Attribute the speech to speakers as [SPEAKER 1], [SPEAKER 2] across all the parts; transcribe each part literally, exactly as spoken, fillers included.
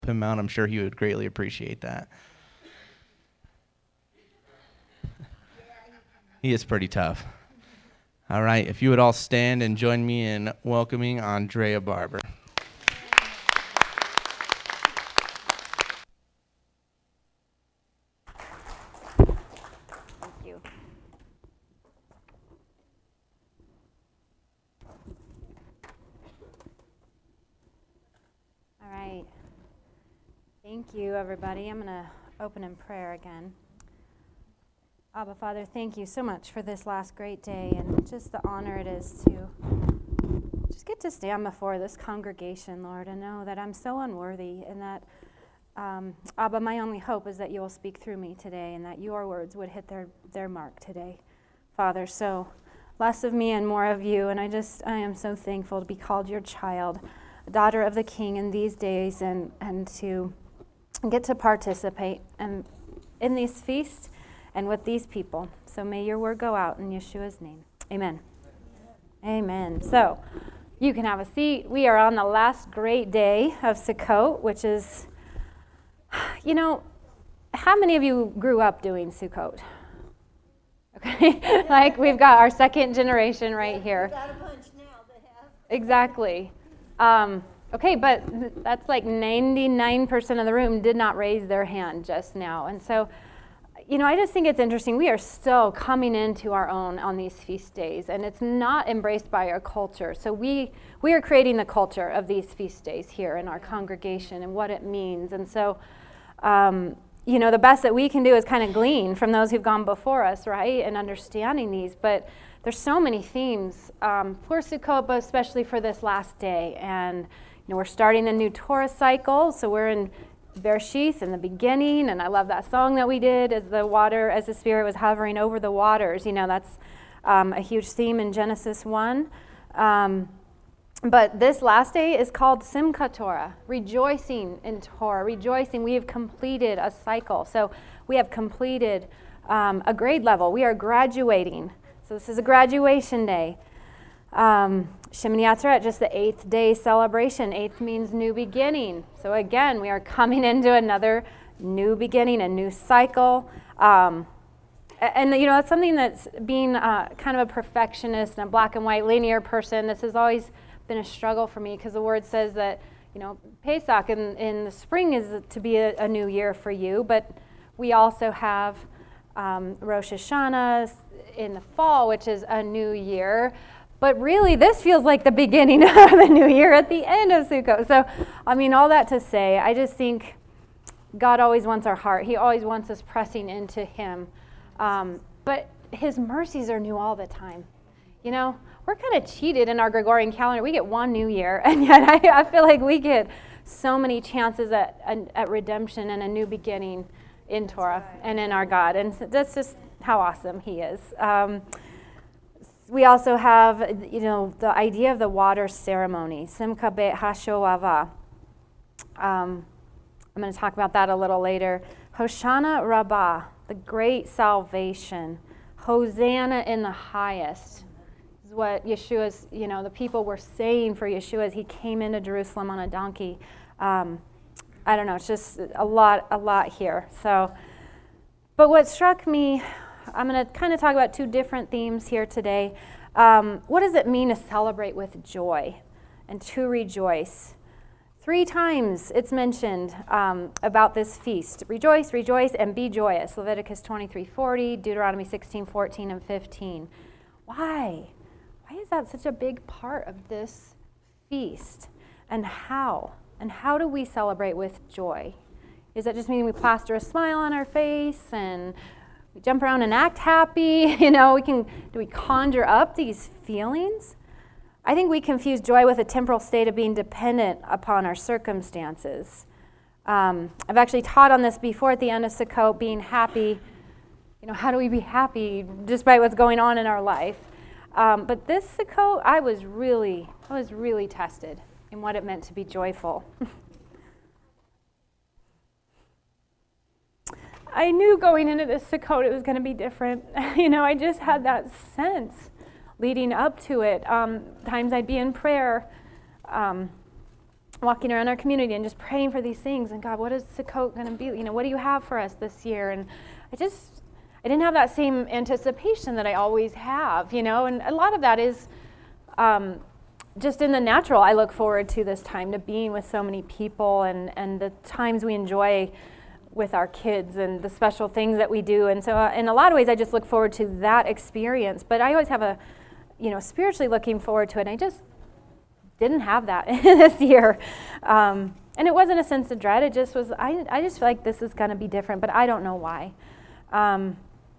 [SPEAKER 1] him out. I'm sure he would greatly appreciate that. He is pretty tough. All right, if you would all stand and join me in welcoming Andrea Barber.
[SPEAKER 2] Thank you. All right. Thank you, everybody. I'm going to open in prayer again. Abba, Father, thank you so much for this last great day and just the honor it is to just get to stand before this congregation, Lord, and know that I'm so unworthy and that, um, Abba, my only hope is that you will speak through me today and that your words would hit their, their mark today, Father. So less of me and more of you, and I just, I am so thankful to be called your child, a daughter of the King in these days, and, and to get to participate and in these feasts and with these people. So may your word go out in Yeshua's name. Amen. Amen. So you can have a seat. We are on the last great day of Sukkot, which is, you know, how many of you grew up doing Sukkot? Okay, like we've got our second generation right here.
[SPEAKER 3] We've got a bunch now that have.
[SPEAKER 2] Exactly. Um, okay, but that's like ninety-nine percent of the room did not raise their hand just now. And so, you know, I just think it's interesting. We are still coming into our own on these feast days, and it's not embraced by our culture. So we we are creating the culture of these feast days here in our congregation and what it means. And so, um, you know, the best that we can do is kind of glean from those who've gone before us, right, and understanding these. But there's so many themes um, for Sukkot, but especially for this last day. And, you know, we're starting a new Torah cycle, so we're in Bereshith in the beginning, and I love that song that we did as the water, as the Spirit was hovering over the waters. You know, that's um, a huge theme in Genesis one. Um, but this last day is called Simchat Torah, rejoicing in Torah, rejoicing. We have completed a cycle. So we have completed um, a grade level. We are graduating. So this is a graduation day. Um, Shemini Atzeret, just the eighth day celebration. Eighth means new beginning. So again, we are coming into another new beginning, a new cycle. Um, and, you know, it's something that's being uh, kind of a perfectionist and a black and white linear person. This has always been a struggle for me because the word says that, you know, Pesach in, in the spring is to be a, a new year for you. But we also have um, Rosh Hashanah in the fall, which is a new year. But really, this feels like the beginning of the new year at the end of Sukkot. So, I mean, all that to say, I just think God always wants our heart. He always wants us pressing into Him. Um, but His mercies are new all the time. You know, we're kind of cheated in our Gregorian calendar. We get one new year, and yet I, I feel like we get so many chances at, at redemption and a new beginning in Torah and in our God. And that's just how awesome He is. Um, We also have, you know, the idea of the water ceremony, Simcha Beit HaShoava. Um, I'm going to talk about that a little later. Hoshana Rabbah, the great salvation. Hosanna in the highest is what Yeshua's, you know, the people were saying for Yeshua as he came into Jerusalem on a donkey. Um, I don't know, it's just a lot, a lot here. So, but what struck me, I'm going to kind of talk about two different themes here today. Um, what does it mean to celebrate with joy and to rejoice? Three times it's mentioned um, about this feast. Rejoice, rejoice, and be joyous. Leviticus twenty-three forty, Deuteronomy sixteen fourteen and fifteen. Why? Why is that such a big part of this feast? And how? And how do we celebrate with joy? Does that just mean we plaster a smile on our face and we jump around and act happy? You know, we can, do we conjure up these feelings? I think we confuse joy with a temporal state of being dependent upon our circumstances. Um, I've actually taught on this before at the end of Sukkot, being happy. You know, how do we be happy despite what's going on in our life? Um, but this Sukkot, I was really, I was really tested in what it meant to be joyful. I knew going into this Sukkot it was going to be different. You know, I just had that sense leading up to it. Um, times I'd be in prayer, um, walking around our community and just praying for these things. And God, what is Sukkot going to be? You know, what do you have for us this year? And I just, I didn't have that same anticipation that I always have, you know. And a lot of that is um, just in the natural. I look forward to this time, to being with so many people, and, and the times we enjoy with our kids and the special things that we do. And so uh, in a lot of ways, I just look forward to that experience. But I always have a, you know, spiritually looking forward to it. And I just didn't have that this year. Um, and it wasn't a sense of dread. It just was, I, I just feel like this is going to be different, but I don't know why. Um,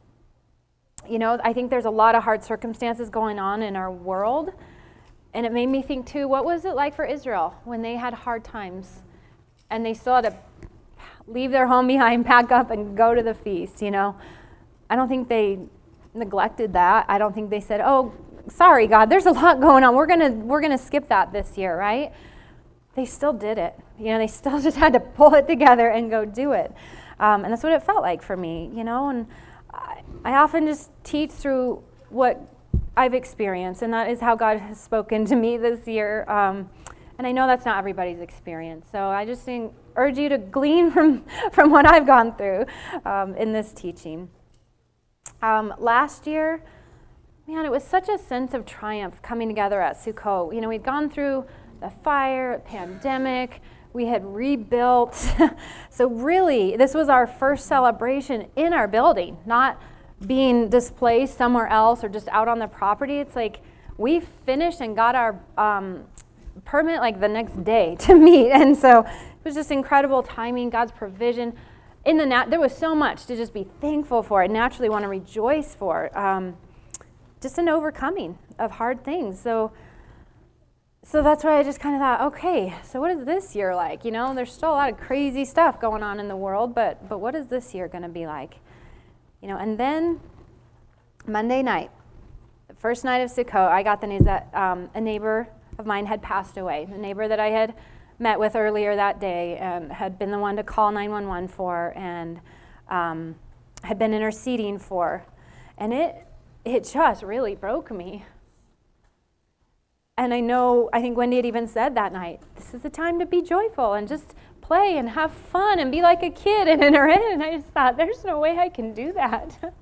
[SPEAKER 2] you know, I think there's a lot of hard circumstances going on in our world. And it made me think, too, what was it like for Israel when they had hard times and they still had to leave their home behind, pack up, and go to the feast, you know? I don't think they neglected that. I don't think they said, oh, sorry, God, there's a lot going on. We're gonna we're gonna skip that this year, right? They still did it. You know, they still just had to pull it together and go do it. Um, and that's what it felt like for me, you know? And I, I often just teach through what I've experienced, and that is how God has spoken to me this year. Um, and I know that's not everybody's experience. So I just think, urge you to glean from, from what I've gone through um, in this teaching. Um, last year, man, it was such a sense of triumph coming together at Sukkot. You know, we'd gone through the fire, pandemic, we had rebuilt. So really, this was our first celebration in our building, not being displaced somewhere else or just out on the property. It's like we finished and got our um, permit like the next day to meet. And so it was just incredible timing, God's provision. In the nat- there was so much to just be thankful for and naturally want to rejoice for. Um, just an overcoming of hard things. So so that's why I just kind of thought, okay, so what is this year like? You know, there's still a lot of crazy stuff going on in the world, but but what is this year going to be like? You know, and then Monday night, the first night of Sukkot, I got the news that um, a neighbor of mine had passed away. The neighbor that I had met with earlier that day and had been the one to call nine one one for and um, had been interceding for. And it it just really broke me. And I know, I think Wendy had even said that night, this is the time to be joyful and just play and have fun and be like a kid and enter in. And I just thought, there's no way I can do that.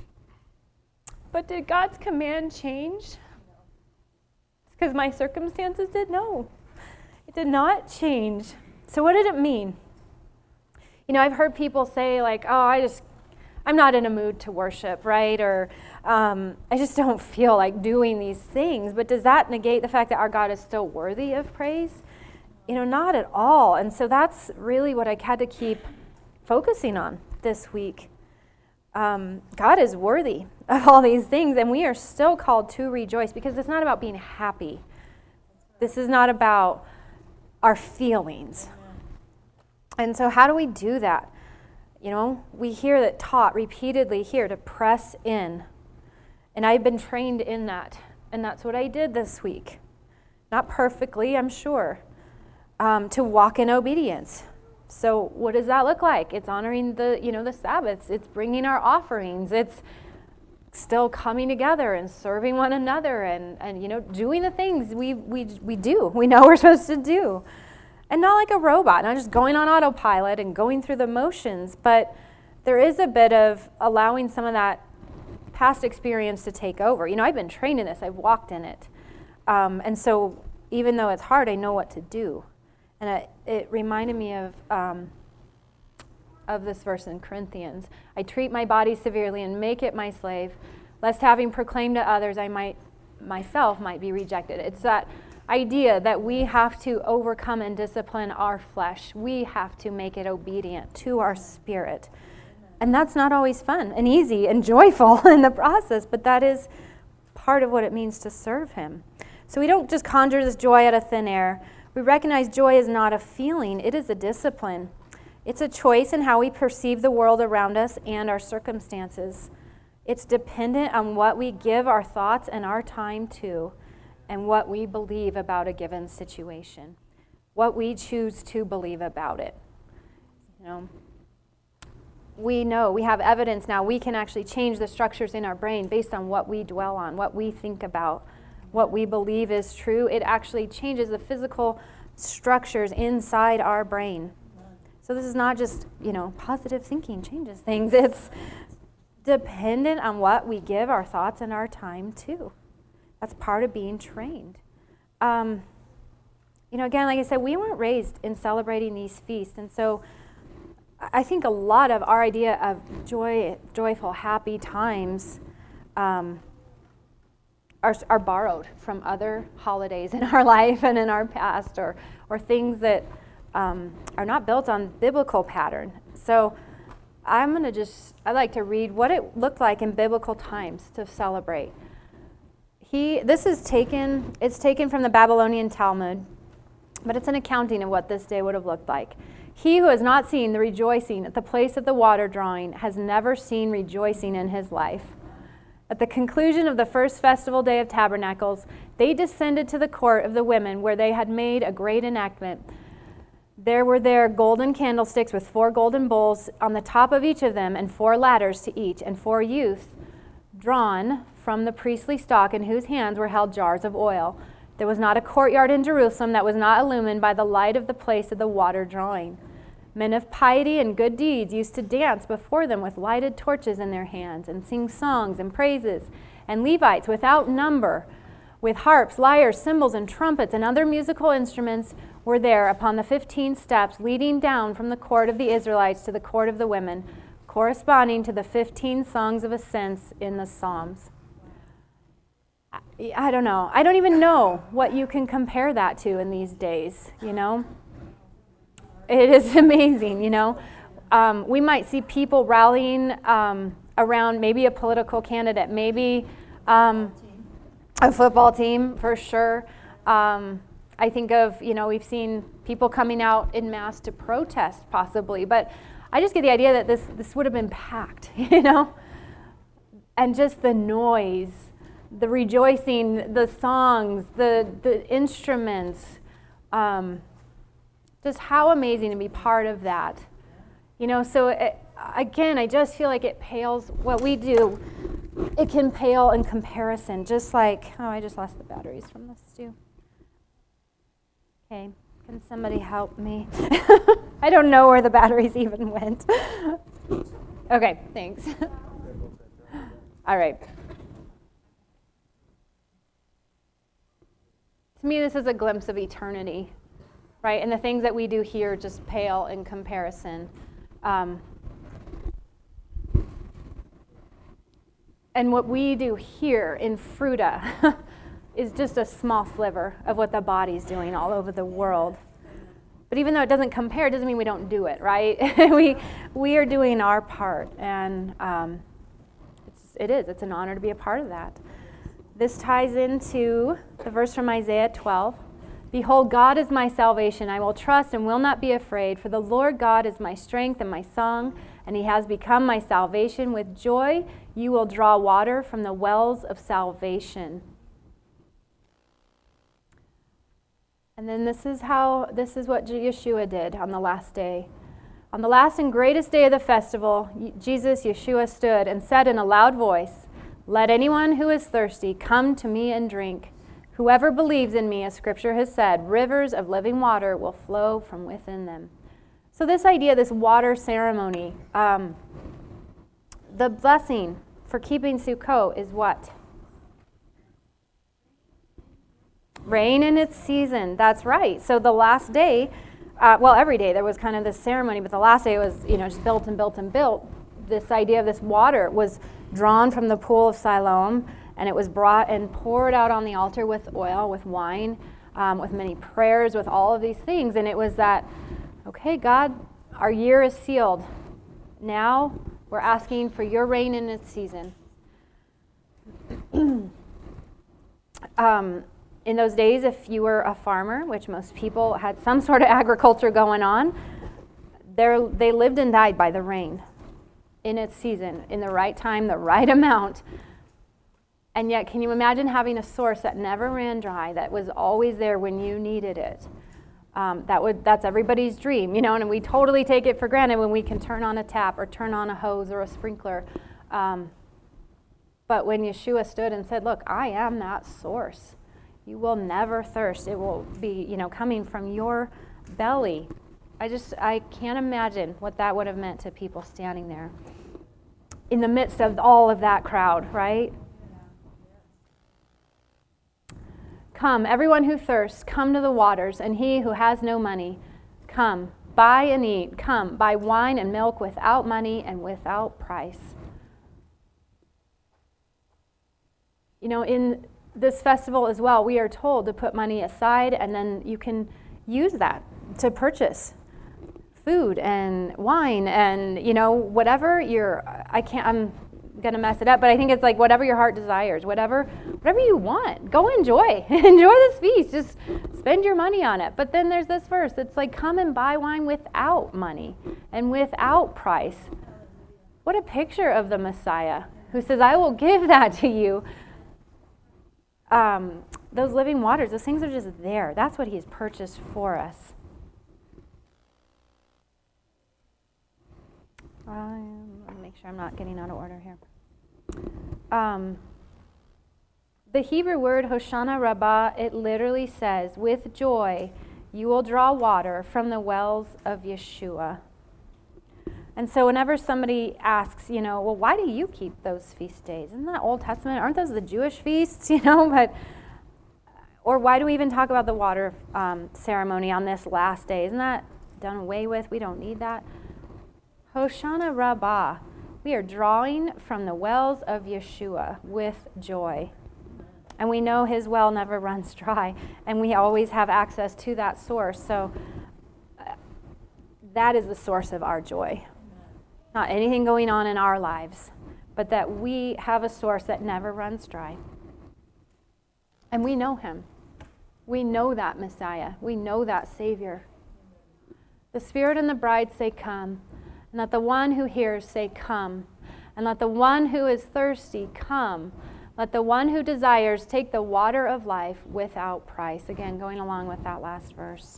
[SPEAKER 2] But did God's command change? Because my circumstances did? No. It did not change. So what did it mean? You know, I've heard people say like, oh, I just, I'm not in a mood to worship, right? Or um, I just don't feel like doing these things. But does that negate the fact that our God is still worthy of praise? You know, not at all. And so that's really what I had to keep focusing on this week. Um, God is worthy of all these things, and we are still called to rejoice because it's not about being happy. This is not about our feelings. And so how do we do that? You know, we hear that taught repeatedly here to press in. And I've been trained in that. And that's what I did this week. Not perfectly, I'm sure. Um, to walk in obedience. So what does that look like? It's honoring the, you know, the Sabbaths. It's bringing our offerings. It's still coming together and serving one another and, and you know, doing the things we, we, we do. We know we're supposed to do. And not like a robot, not just going on autopilot and going through the motions, but there is a bit of allowing some of that past experience to take over. You know, I've been trained in this. I've walked in it. Um, and so even though it's hard, I know what to do. And it, it reminded me of um, of this verse in Corinthians. I treat my body severely and make it my slave, lest having proclaimed to others, I might myself might be rejected. It's that idea that we have to overcome and discipline our flesh. We have to make it obedient to our spirit. And that's not always fun and easy and joyful in the process, but that is part of what it means to serve him. So we don't just conjure this joy out of thin air. We recognize joy is not a feeling, it is a discipline. It's a choice in how we perceive the world around us and our circumstances. It's dependent on what we give our thoughts and our time to and what we believe about a given situation, what we choose to believe about it. You know, we know, we have evidence now, we can actually change the structures in our brain based on what we dwell on, what we think about, what we believe is true. It actually changes the physical structures inside our brain. So this is not just, you know, positive thinking changes things. It's dependent on what we give our thoughts and our time to. That's part of being trained. Um, you know, again, like I said, we weren't raised in celebrating these feasts. And so I think a lot of our idea of joy, joyful, happy times um, are, are borrowed from other holidays in our life and in our past, or, or things that um, are not built on biblical pattern. So I'm going to just, I like to read what it looked like in biblical times to celebrate. He, this is taken, it's taken from the Babylonian Talmud, but it's an accounting of what this day would have looked like. He who has not seen the rejoicing at the place of the water drawing has never seen rejoicing in his life. At the conclusion of the first festival day of tabernacles, they descended to the court of the women where they had made a great enactment. There were there golden candlesticks with four golden bowls on the top of each of them, and four ladders to each, and four youths drawn from the priestly stock, in whose hands were held jars of oil. There was not a courtyard in Jerusalem that was not illumined by the light of the place of the water drawing. Men of piety and good deeds used to dance before them with lighted torches in their hands, and sing songs and praises. And Levites without number, with harps, lyres, cymbals, and trumpets, and other musical instruments, were there upon the fifteen steps leading down from the court of the Israelites to the court of the women, corresponding to the fifteen songs of ascents in the Psalms. I, I don't know. I don't even know what you can compare that to in these days, you know? It is amazing, you know? Um, we might see people rallying um, around maybe a political candidate, maybe um, a football team, for sure. Um, I think of, you know, we've seen people coming out en masse to protest, possibly, but I just get the idea that this, this would have been packed, you know? And just the noise, the rejoicing, the songs, the, the instruments, um, just how amazing to be part of that. You know, so it, again, I just feel like it pales, what we do, it can pale in comparison, just like, oh, I just lost the batteries from this too. Okay, can somebody help me? I don't know where the batteries even went. Okay, thanks. All right. To me, this is a glimpse of eternity, right? And the things that we do here just pale in comparison. Um, and what we do here in Fruta is just a small sliver of what the body's doing all over the world. But even though it doesn't compare, it doesn't mean we don't do it, right? we we are doing our part, and um, it's, it is. It's an honor to be a part of that. This ties into the verse from Isaiah twelve. Behold, God is my salvation. I will trust and will not be afraid, for the Lord God is my strength and my song, and he has become my salvation. With joy you will draw water from the wells of salvation. And then this is how, this is what Yeshua did on the last day. On the last and greatest day of the festival, Jesus, Yeshua, stood and said in a loud voice, "Let anyone who is thirsty come to me and drink. Whoever believes in me, as Scripture has said, rivers of living water will flow from within them." So this idea, this water ceremony, um, the blessing for keeping Sukkot is what? Rain in its season. That's right. So the last day, uh, well, every day there was kind of this ceremony, but the last day was, you know, just built and built and built. This idea of this water was drawn from the pool of Siloam, and it was brought and poured out on the altar with oil, with wine, um, with many prayers, with all of these things. And it was that, okay, God, our year is sealed. Now we're asking for your rain in its season. um, In those days, if you were a farmer, which most people had some sort of agriculture going on, they lived and died by the rain in its season, in the right time, the right amount. And yet, can you imagine having a source that never ran dry, that was always there when you needed it? Um, that would that's everybody's dream, you know, and we totally take it for granted when we can turn on a tap or turn on a hose or a sprinkler. Um, but when Yeshua stood and said, "Look, I am that source. You will never thirst. It will be, you know, coming from your belly. I just, I can't imagine what that would have meant to people standing there in the midst of all of that crowd, right? Come, everyone who thirsts, come to the waters, and he who has no money, come, buy and eat. Come, buy wine and milk without money and without price. You know, in this festival as well, we are told to put money aside, and then you can use that to purchase food and wine and, you know, whatever your, I can't, I'm going to mess it up, but I think it's like whatever your heart desires, whatever whatever you want, go enjoy. Enjoy this feast. Just spend your money on it. But then there's this verse. It's like, come and buy wine without money and without price. What a picture of the Messiah who says, I will give that to you. Um, those living waters, those things are just there. That's what he's purchased for us. Um, let me make sure I'm not getting out of order here. Um, the Hebrew word Hoshana Rabbah, it literally says, with joy you will draw water from the wells of Yeshua. And so whenever somebody asks, you know, well, why do you keep those feast days? Isn't that Old Testament? Aren't those the Jewish feasts, you know? But or why do we even talk about the water um, ceremony on this last day? Isn't that done away with? We don't need that. Hoshana Rabbah. We are drawing from the wells of Yeshua with joy. And we know his well never runs dry. And we always have access to that source. So uh, that is the source of our joy. Not anything going on in our lives, but that we have a source that never runs dry. And we know him. We know that Messiah. We know that Savior. The Spirit and the bride say, come. And let the one who hears say, come. And let the one who is thirsty come. Let the one who desires take the water of life without price. Again, going along with that last verse.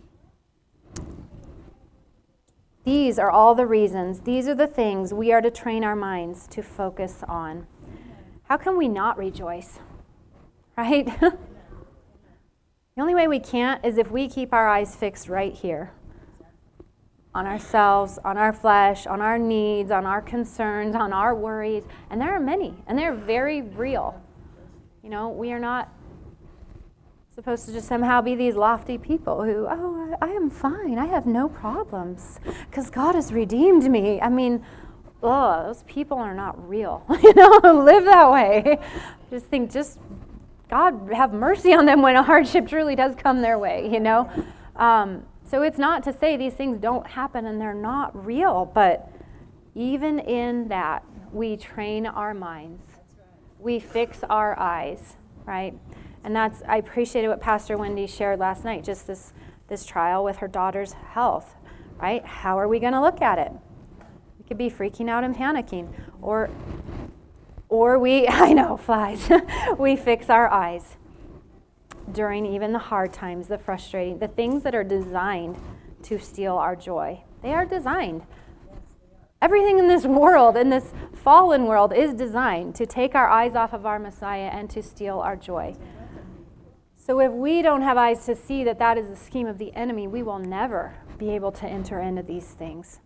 [SPEAKER 2] These are all the reasons. These are the things we are to train our minds to focus on. How can we not rejoice? Right? The only way we can't is if we keep our eyes fixed right here. On ourselves, on our flesh, on our needs, on our concerns, on our worries. And there are many, and they're very real. You know, we are not supposed to just somehow be these lofty people who, oh, I, I am fine, I have no problems, because God has redeemed me. I mean, oh, those people are not real. You know, live that way. Just think, just God have mercy on them when a hardship truly does come their way, you know. Um, So it's not to say these things don't happen and they're not real, but even in that, we train our minds. We fix our eyes, right? And that's, I appreciated what Pastor Wendy shared last night, just this, this trial with her daughter's health, right? How are we going to look at it? We could be freaking out and panicking. Or, or we, I know, flies. We fix our eyes. During even the hard times, the frustrating, the things that are designed to steal our joy. They are designed. Everything in this world, in this fallen world, is designed to take our eyes off of our Messiah and to steal our joy. So if we don't have eyes to see that that is the scheme of the enemy, we will never be able to enter into these things.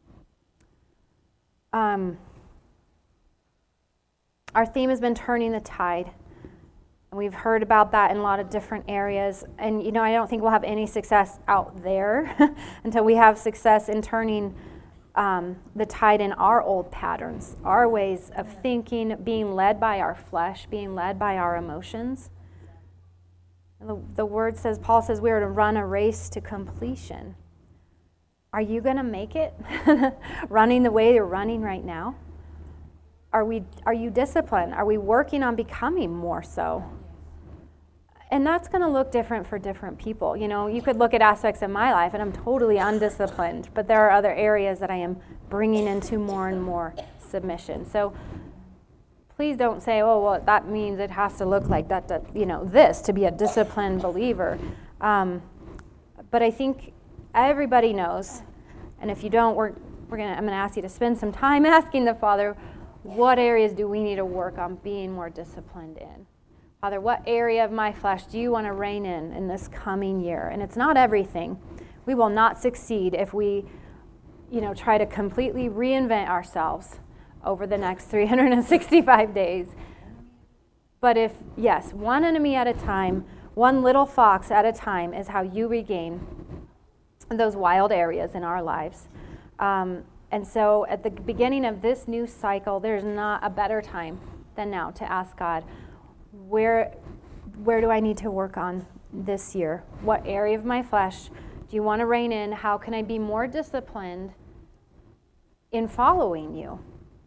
[SPEAKER 2] Um, our theme has been turning the tide. And we've heard about that in a lot of different areas. And, you know, I don't think we'll have any success out there until we have success in turning um, the tide in our old patterns, our ways of thinking, being led by our flesh, being led by our emotions. And the, the word says, Paul says we are to run a race to completion. Are you going to make it running the way you're running right now? Are we? Are you disciplined? Are we working on becoming more so? And that's going to look different for different people. You know, you could look at aspects of my life and I'm totally undisciplined, but there are other areas that I am bringing into more and more submission. So please don't say, oh, well, that means it has to look like that, that you know, this to be a disciplined believer. Um, but I think everybody knows, and if you don't, we're, we're gonna, I'm going to ask you to spend some time asking the Father, what areas do we need to work on being more disciplined in? Father, what area of my flesh do you want to reign in in this coming year? And it's not everything. We will not succeed if we, you know, try to completely reinvent ourselves over the next three hundred sixty-five days. But if, yes, one enemy at a time, one little fox at a time is how you regain those wild areas in our lives. Um, and so at the beginning of this new cycle, there's not a better time than now to ask God, where, where do I need to work on this year? What area of my flesh do you want to rein in? How can I be more disciplined in following you?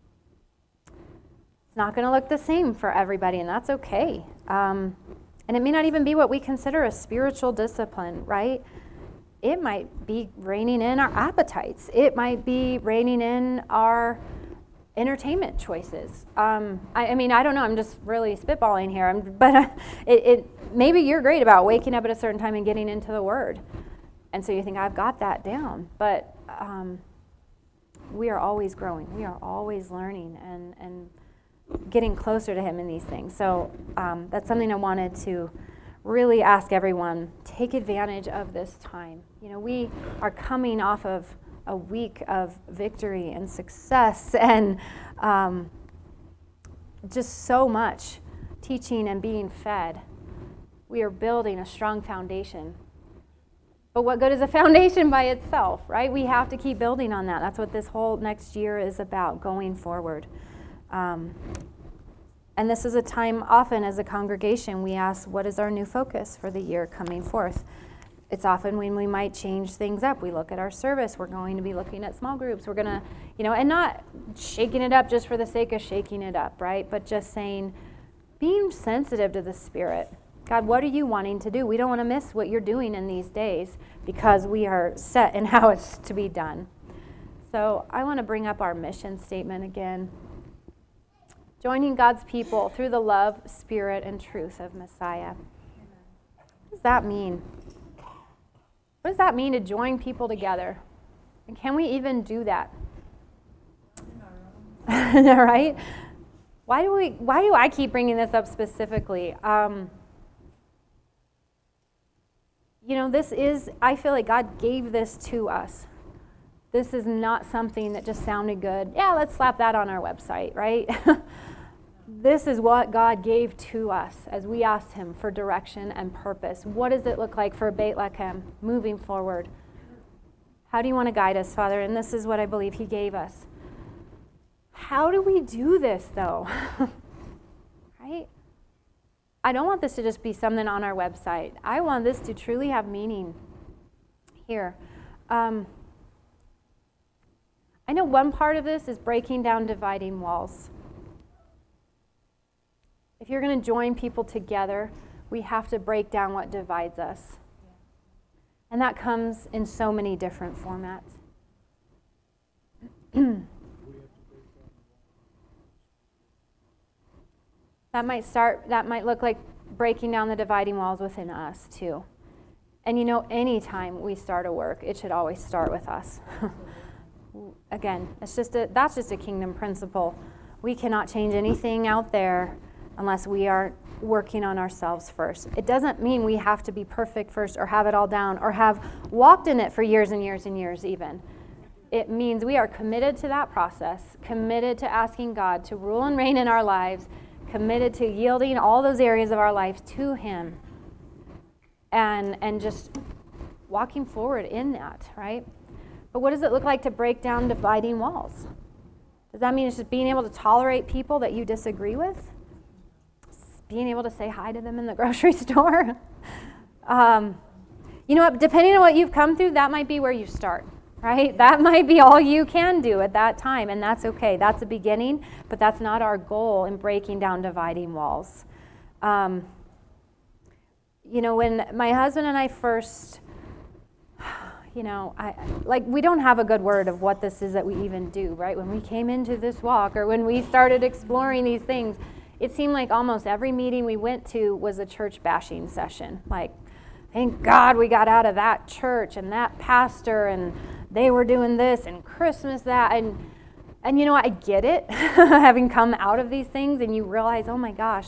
[SPEAKER 2] It's not going to look the same for everybody, and that's okay. Um, and it may not even be what we consider a spiritual discipline, right? It might be reining in our appetites. It might be reining in our entertainment choices. Um, I, I mean, I don't know. I'm just really spitballing here. I'm, but uh, it, it maybe you're great about waking up at a certain time and getting into the Word, and so you think I've got that down. But um, we are always growing. We are always learning and and getting closer to Him in these things. So um, that's something I wanted to really ask everyone. Take advantage of this time. You know, we are coming off of a week of victory and success and um, just so much teaching and being fed. We are building a strong foundation. But what good is a foundation by itself, right? We have to keep building on that. That's what this whole next year is about, going forward. Um, and this is a time often as a congregation we ask, what is our new focus for the year coming forth? It's often when we might change things up. We look at our service. We're going to be looking at small groups. We're going to, you know, and not shaking it up just for the sake of shaking it up, right? But just saying, being sensitive to the Spirit. God, what are you wanting to do? We don't want to miss what you're doing in these days because we are set in how it's to be done. So I want to bring up our mission statement again. Joining God's people through the love, spirit, and truth of Messiah. What does that mean? What does that mean to join people together? And can we even do that? Right? Why do we? Why do I keep bringing this up specifically? Um, you know, this is, I feel like God gave this to us. This is not something that just sounded good. Yeah, let's slap that on our website, right? This is what God gave to us as we asked Him for direction and purpose. What does it look like for Beit Lechem moving forward? How do you want to guide us, Father? And this is what I believe He gave us. How do we do this, though? Right? I don't want this to just be something on our website. I want this to truly have meaning here. Um, I know one part of this is breaking down dividing walls. If you're going to join people together, we have to break down what divides us. And that comes in so many different formats. That might start, that might look like breaking down the dividing walls within us too. And you know, anytime we start a work, it should always start with us. Again, it's just a, that's just a kingdom principle. We cannot change anything out there unless we are working on ourselves first. It doesn't mean we have to be perfect first or have it all down or have walked in it for years and years and years even. It means we are committed to that process, committed to asking God to rule and reign in our lives, committed to yielding all those areas of our life to Him, and and just walking forward in that, right? But what does it look like to break down dividing walls? Does that mean it's just being able to tolerate people that you disagree with? Being able to say hi to them in the grocery store? um, you know what, depending on what you've come through, that might be where you start, right? That might be all you can do at that time, and that's okay. That's a beginning, but that's not our goal in breaking down dividing walls. Um, you know, when my husband and I first, you know, I like we don't have a good word of what this is that we even do, right? When we came into this walk or when we started exploring these things, it seemed like almost every meeting we went to was a church bashing session. Like, thank God we got out of that church and that pastor and they were doing this and Christmas that. And, and you know, I get it, having come out of these things and you realize, oh my gosh,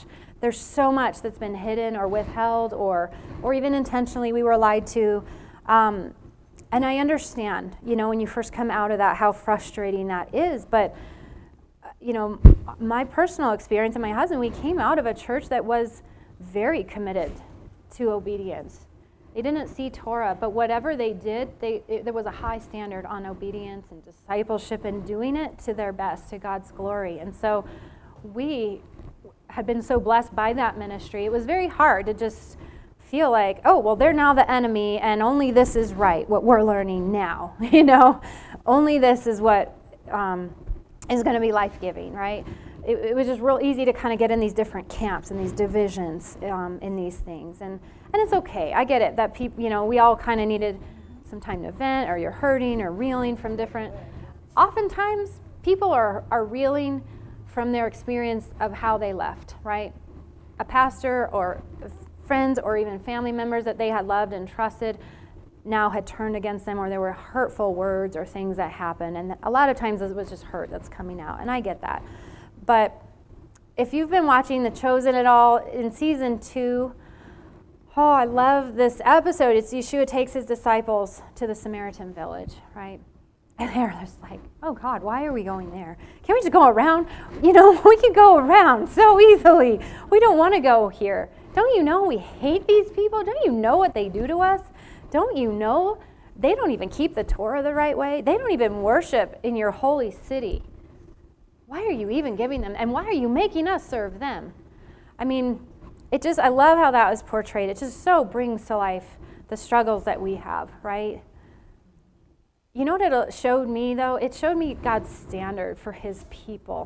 [SPEAKER 2] There's so much that's been hidden or withheld or or even intentionally we were lied to. Um, and I understand, you know, when you first come out of that, how frustrating that is. But, you know, my personal experience and my husband, we came out of a church that was very committed to obedience. They didn't see Torah, but whatever they did, they, it, there was a high standard on obedience and discipleship and doing it to their best, to God's glory. And so we had been so blessed by that ministry. It was very hard to just feel like, oh, well, they're now the enemy, and only this is right, what we're learning now. You know, only this is what um, is going to be life-giving, right? It, it was just real easy to kind of get in these different camps and these divisions um, in these things. And And it's okay. I get it that people, you know, we all kind of needed some time to vent, or you're hurting or reeling from different. Oftentimes, people are, are reeling from their experience of how they left, right? A pastor or friends or even family members that they had loved and trusted now had turned against them, or there were hurtful words or things that happened. And a lot of times it was just hurt that's coming out, and I get that. But if you've been watching The Chosen at all, in season two, oh, I love this episode. It's Yeshua takes his disciples to the Samaritan village, right? And they're just like, oh God, why are we going there? Can't we just go around? You know, we can go around so easily. We don't want to go here. Don't you know we hate these people? Don't you know what they do to us? Don't you know they don't even keep the Torah the right way? They don't even worship in your holy city. Why are you even giving them? And why are you making us serve them? I mean, It just, I love how that was portrayed. It just so brings to life the struggles that we have, right? You know what it showed me, though? It showed me God's standard for his people.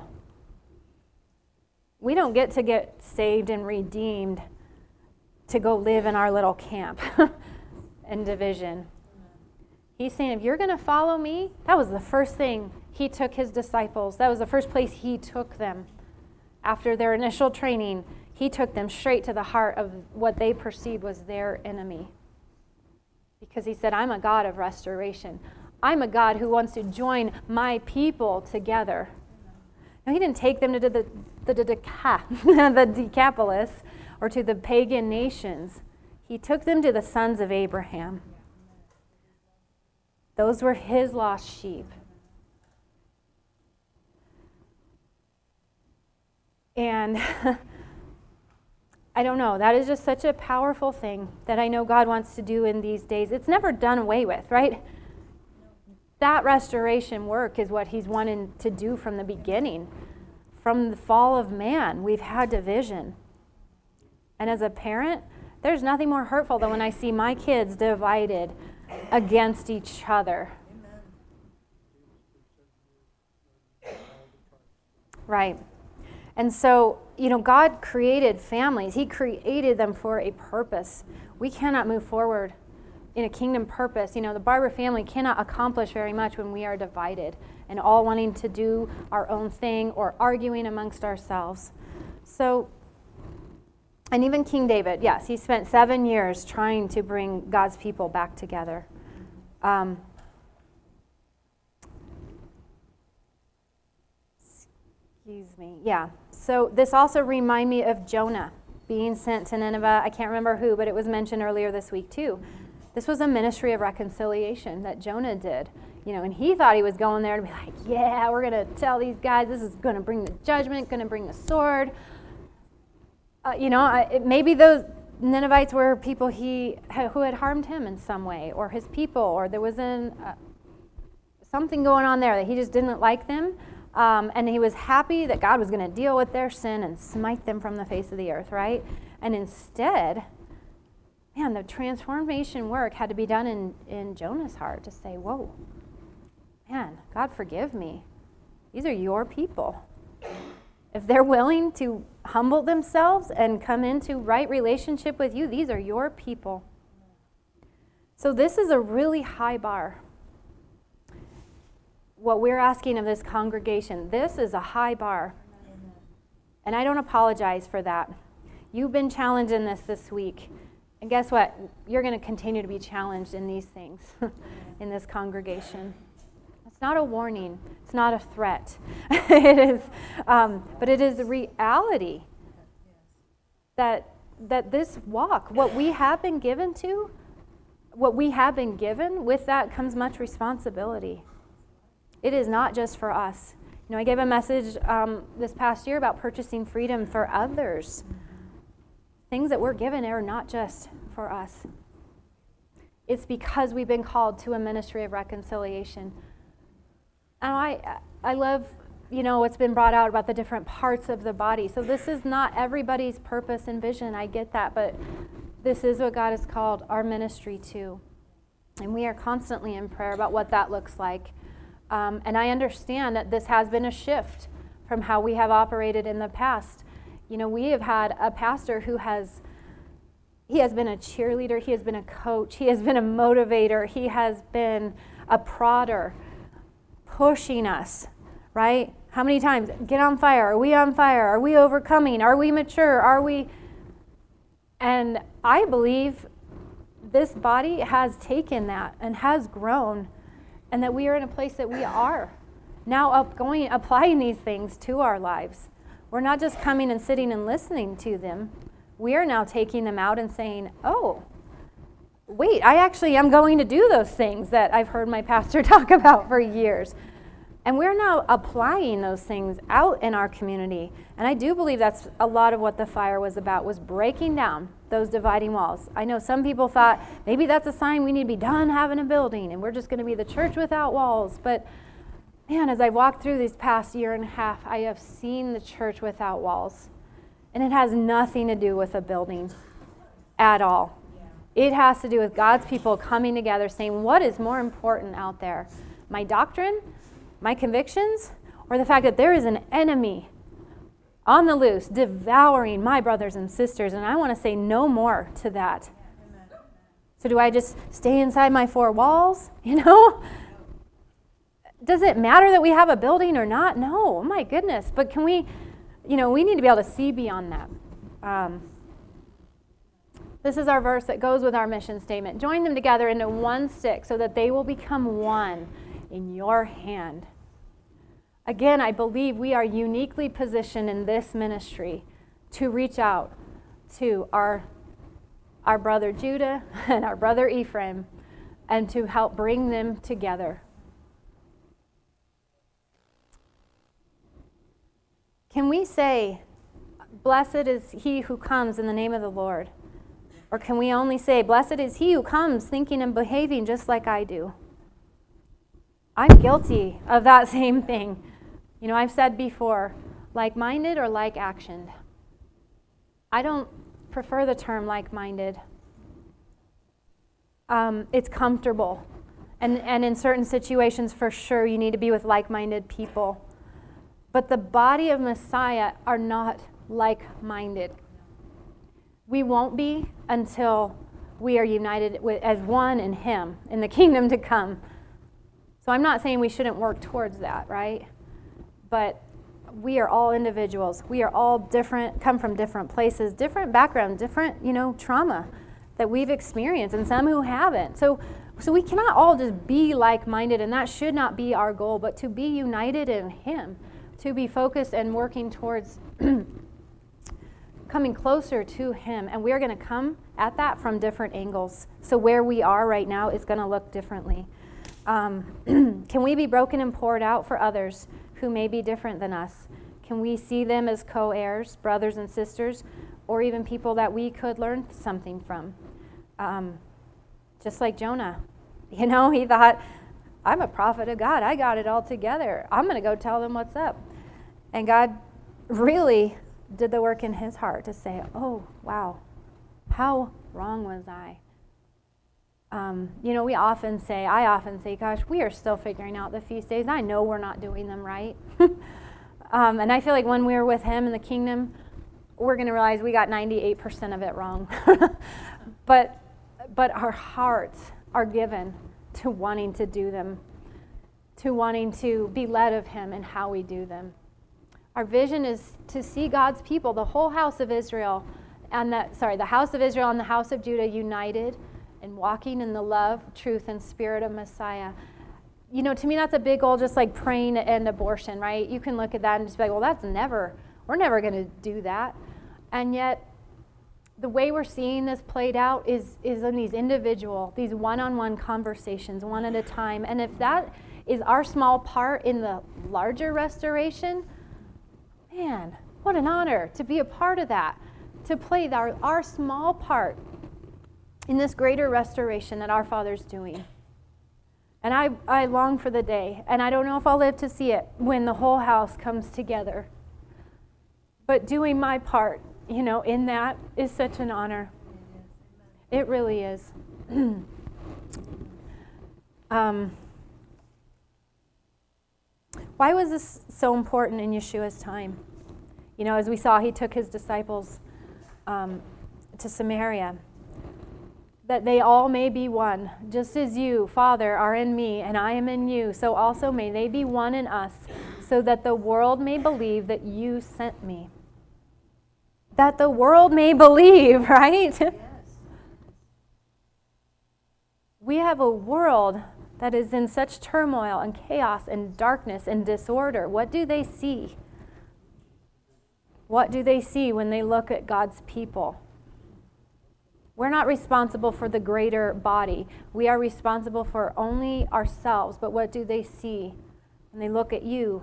[SPEAKER 2] We don't get to get saved and redeemed to go live in our little camp and division. He's saying, if you're going to follow me, that was the first thing he took his disciples. That was the first place he took them after their initial training. He took them straight to the heart of what they perceived was their enemy. Because he said, I'm a God of restoration. I'm a God who wants to join my people together. Now, he didn't take them to the, the, the, Deca, the Decapolis or to the pagan nations. He took them to the sons of Abraham. Those were his lost sheep. And I don't know, that is just such a powerful thing that I know God wants to do in these days. It's never done away with, right? That restoration work is what he's wanted to do from the beginning. From the fall of man, we've had division. And as a parent, there's nothing more hurtful than when I see my kids divided against each other. Right. And so, you know, God created families. He created them for a purpose. We cannot move forward in a kingdom purpose. You know, the Barber family cannot accomplish very much when we are divided and all wanting to do our own thing or arguing amongst ourselves. So, and even King David, yes, he spent seven years trying to bring God's people back together. Um, excuse me, yeah. So this also reminded me of Jonah being sent to Nineveh. I can't remember who, but it was mentioned earlier this week too. This was a ministry of reconciliation that Jonah did. You know, and he thought he was going there to be like, yeah, we're going to tell these guys this is going to bring the judgment, going to bring the sword. Uh, you know, it, maybe those Ninevites were people he who had harmed him in some way, or his people, or there was an, uh, something going on there that he just didn't like them. Um, and he was happy that God was going to deal with their sin and smite them from the face of the earth, right? And instead, man, the transformation work had to be done in, in Jonah's heart to say, whoa, man, God forgive me. These are your people. If they're willing to humble themselves and come into right relationship with you, these are your people. So this is a really high bar. What we're asking of this congregation, this is a high bar. And I don't apologize for that. You've been challenged in this this week. And guess what? You're going to continue to be challenged in these things in this congregation. It's not a warning. It's not a threat. It is, um, but it is a reality. that that this walk, what we have been given to, what we have been given, with that comes much responsibility. It is not just for us. You know, I gave a message um, this past year about purchasing freedom for others. Things that we're given are not just for us. It's because we've been called to a ministry of reconciliation. And I, I love, you know, what's been brought out about the different parts of the body. So this is not everybody's purpose and vision. I get that, but this is what God has called our ministry to. And we are constantly in prayer about what that looks like. Um, and I understand that this has been a shift from how we have operated in the past. You know, we have had a pastor who has, he has been a cheerleader, he has been a coach, he has been a motivator, he has been a prodder, pushing us, right? How many times? Get on fire. Are we on fire? Are we overcoming? Are we mature? Are we? And I believe this body has taken that and has grown, and that we are in a place that we are now up going, applying these things to our lives. We're not just coming and sitting and listening to them. We are now taking them out and saying, oh, wait, I actually am going to do those things that I've heard my pastor talk about for years. And we're now applying those things out in our community. And I do believe that's a lot of what the fire was about, was breaking down those dividing walls. I know some people thought maybe that's a sign we need to be done having a building and we're just going to be the church without walls. But man, as I walked through these past year and a half, I have seen the church without walls. And it has nothing to do with a building at all. It has to do with God's people coming together saying, what is more important out there? My doctrine, my convictions, or the fact that there is an enemy on the loose devouring my brothers and sisters, and I want to say no more to that. So do I just stay inside my four walls? You know? Does it matter that we have a building or not? No, oh my goodness. But can we, you know, we need to be able to see beyond that. Um, This is our verse that goes with our mission statement. Join them together into one stick so that they will become one in your hand. Again, I believe we are uniquely positioned in this ministry to reach out to our, our brother Judah and our brother Ephraim and to help bring them together. Can we say, blessed is he who comes in the name of the Lord? Or can we only say, blessed is he who comes thinking and behaving just like I do? I'm guilty of that same thing. You know, I've said before, like-minded or like-actioned. I don't prefer the term like-minded. Um, it's comfortable. And, and in certain situations, for sure, you need to be with like-minded people. But the body of Messiah are not like-minded. We won't be until we are united with, as one in Him, in the kingdom to come. So I'm not saying we shouldn't work towards that, right? But we are all individuals. We are all different, come from different places, different background, different, you know, trauma that we've experienced, and some who haven't. So, so we cannot all just be like-minded, and that should not be our goal, but to be united in Him, to be focused and working towards coming closer to Him. And we're going to come at that from different angles. So where we are right now is going to look differently. Um, can we be broken and poured out for others who may be different than us? Can we see them as co-heirs, brothers and sisters, or even people that we could learn something from? Um, just like Jonah. You know, he thought, I'm a prophet of God. I got it all together. I'm going to go tell them what's up. And God really did the work in his heart to say, oh, wow, how wrong was I? Um, you know, we often say, I often say, gosh, we are still figuring out the feast days. I know we're not doing them right. um, and I feel like when we're with Him in the kingdom, we're going to realize we got ninety-eight percent of it wrong. but, but our hearts are given to wanting to do them, to wanting to be led of Him in how we do them. Our vision is to see God's people, the whole house of Israel, and the, sorry, the house of Israel and the house of Judah united and walking in the love, truth, and spirit of Messiah. You know, to me, that's a big goal, just like praying to end abortion, right? You can look at that and just be like, well, that's never, we're never going to do that. And yet, the way we're seeing this played out is, is in these individual, these one-on-one conversations, one at a time. And if that is our small part in the larger restoration, man, what an honor to be a part of that, to play our, our small part in this greater restoration that our Father's doing. And I, I long for the day, and I don't know if I'll live to see it, when the whole house comes together. But doing my part, you know, in that is such an honor. It really is. um, why was this so important in Yeshua's time? You know, as we saw, he took his disciples um, to Samaria, that they all may be one, just as you, Father, are in me, and I am in you, so also may they be one in us, so that the world may believe that you sent me. That the world may believe, right? Yes. We have a world that is in such turmoil and chaos and darkness and disorder. What do they see? What do they see when they look at God's people? We're not responsible for the greater body. We are responsible for only ourselves. But what do they see when they look at you?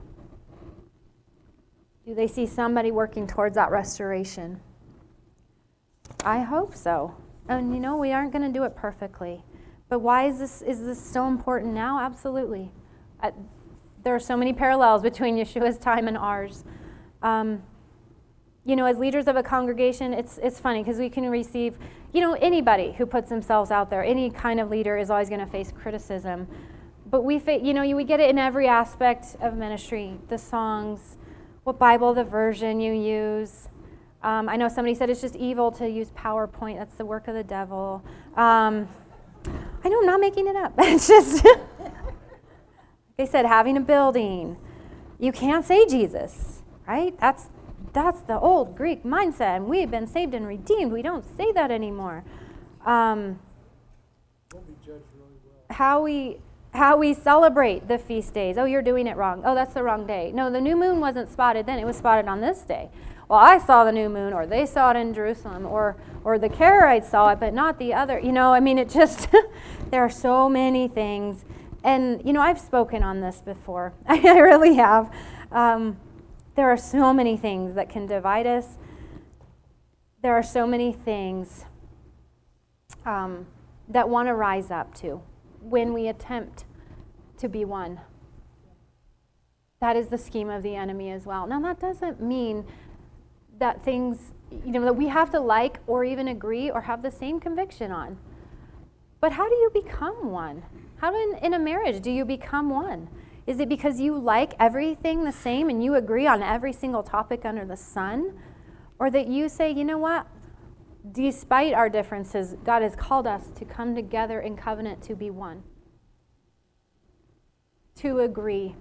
[SPEAKER 2] Do they see somebody working towards that restoration? I hope so. And you know, we aren't going to do it perfectly. But why is this is this so important now? Absolutely. Uh, there are so many parallels between Yeshua's time and ours. Um, You know, as leaders of a congregation, it's it's funny because we can receive, you know, anybody who puts themselves out there, any kind of leader is always going to face criticism. But we, fa- you know, we get it in every aspect of ministry, the songs, what Bible, the version you use. Um, I know somebody said it's just evil to use PowerPoint. That's the work of the devil. Um, I know, I'm not making it up. It's just, like I said, having a building. You can't say Jesus, right? That's That's the old Greek mindset, and we've been saved and redeemed. We don't say that anymore. Um,
[SPEAKER 3] Don't be judged really well.
[SPEAKER 2] how we how we celebrate the feast days. Oh, you're doing it wrong. Oh, that's the wrong day. No, the new moon wasn't spotted then. It was spotted on this day. Well, I saw the new moon, or they saw it in Jerusalem, or or the Karaites saw it, but not the other. You know, I mean, it just, there are so many things. And, you know, I've spoken on this before. I really have. Um, There are so many things that can divide us. There are so many things um, that want to rise up to when we attempt to be one. That is the scheme of the enemy as well. Now, that doesn't mean that things, you know, that we have to like or even agree or have the same conviction on. But how do you become one? How do, in, in a marriage, do you become one? Is it because you like everything the same and you agree on every single topic under the sun? Or that you say, you know what? Despite our differences, God has called us to come together in covenant to be one. To agree.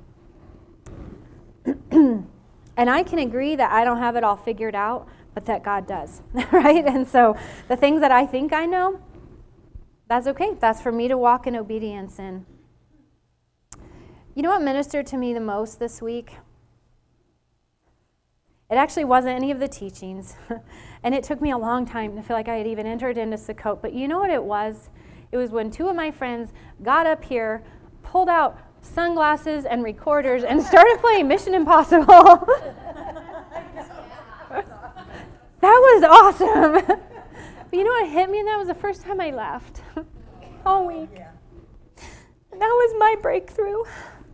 [SPEAKER 2] And I can agree that I don't have it all figured out, but that God does, right? And so the things that I think I know, that's okay. That's for me to walk in obedience in. You know what ministered to me the most this week? It actually wasn't any of the teachings. And it took me a long time to feel like I had even entered into Sukkot. But you know what it was? It was when two of my friends got up here, pulled out sunglasses and recorders, and started playing Mission Impossible. That was awesome. But you know what hit me? And that was the first time I laughed all week. And that was my breakthrough.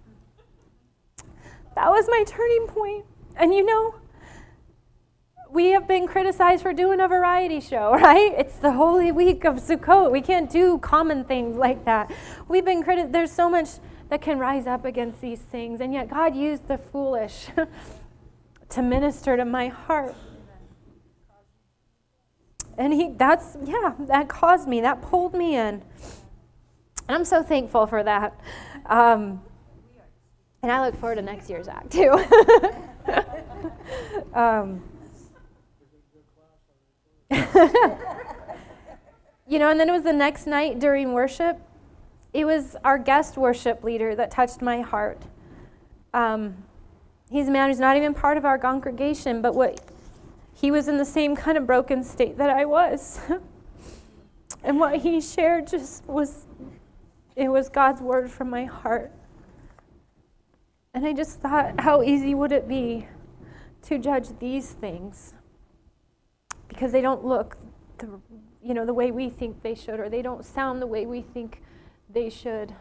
[SPEAKER 2] That was my turning point. And you know, we have been criticized for doing a variety show, right? It's the Holy Week of Sukkot. We can't do common things like that. We've been criticized. There's so much that can rise up against these things. And yet God used the foolish to minister to my heart. And he, that's, yeah, that caused me, that pulled me in. And I'm so thankful for that. Um, and I look forward to next year's act, too. um, you know, and then it was the next night during worship. It was our guest worship leader that touched my heart. Um, he's a man who's not even part of our congregation, but what
[SPEAKER 4] he was in the same kind of broken state that I was. And what he shared just was, it was God's word from my heart. And I just thought, how easy would it be to judge these things? Because they don't look the, you know, the way we think they should, or they don't sound the way we think they should.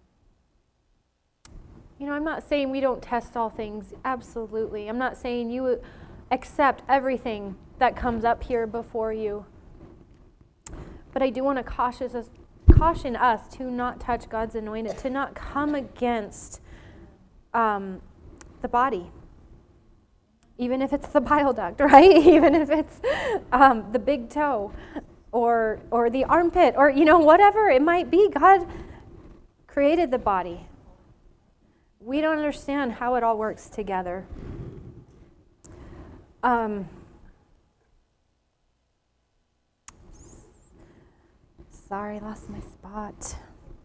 [SPEAKER 4] You know, I'm not saying we don't test all things, absolutely. I'm not saying you accept everything that comes up here before you. But I do want to caution us, caution us to not touch God's anointed, to not come against um, the body. Even if it's the bile duct, right? Even if it's um, the big toe or or the armpit or, you know, whatever it might be. God created the body. We don't understand how it all works together. Um, sorry, lost my spot.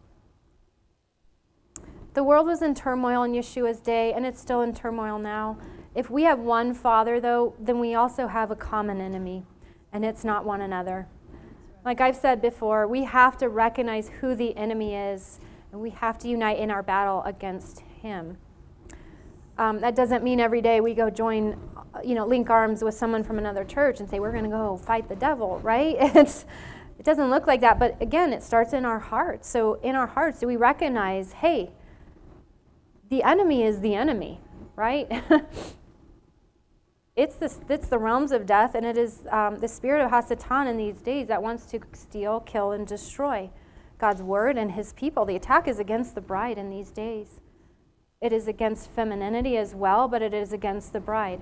[SPEAKER 4] The world was in turmoil in Yeshua's day, and it's still in turmoil now. If we have one Father, though, then we also have a common enemy, and it's not one another. Like I've said before, we have to recognize who the enemy is, and we have to unite in our battle against him. Um, that doesn't mean every day we go join, you know, link arms with someone from another church and say, we're going to go fight the devil, right? It's, it doesn't look like that, but again, it starts in our hearts. So in our hearts, do we recognize, hey, the enemy is the enemy, right? It's the, it's the realms of death, and it is um, the spirit of Hasatan in these days that wants to steal, kill, and destroy God's word and his people. The attack is against the bride in these days. It is against femininity as well, but it is against the bride.